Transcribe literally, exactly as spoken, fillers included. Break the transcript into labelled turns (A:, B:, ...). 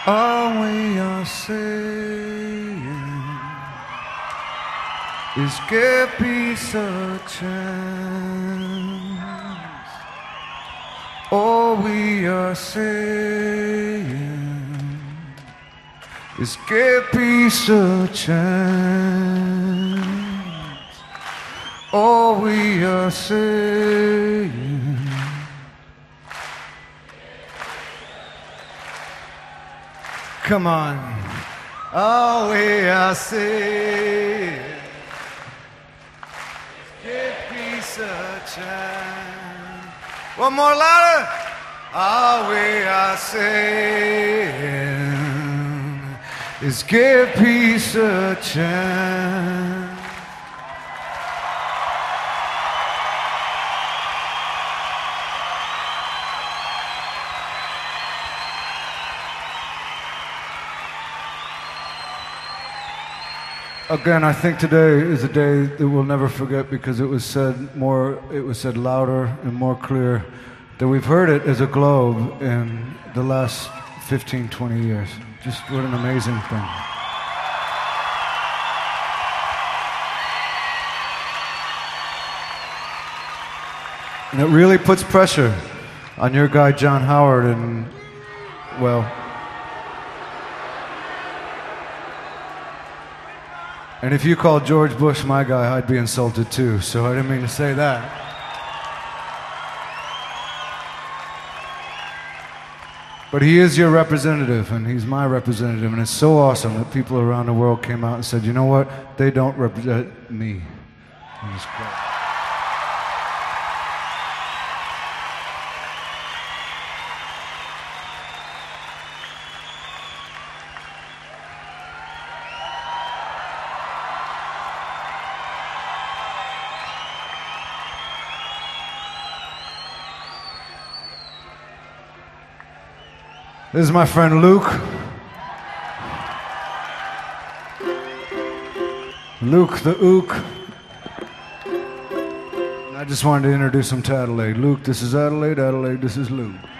A: All we are saying is give peace a chance. All we are saying is give peace a chance. All we are saying. Come on. All we are saying is give peace a chance. One more louder. All we are saying is give peace a chance. Again, I think today is a day that we'll never forget because it was said more, it was said louder and more clear that we've heard it as a globe in the last fifteen, twenty years. Just what an amazing thing. And it really puts pressure on your guy, John Howard, and, well, and if you called George Bush my guy, I'd be insulted too, so I didn't mean to say that. But he is your representative, and he's my representative, and it's so awesome that people around the world came out and said, you know what, they don't represent me. And it's great. This is my friend Luke. Luke the Ook. And I just wanted to introduce him to Adelaide. Luke, this is Adelaide. Adelaide, this is Luke.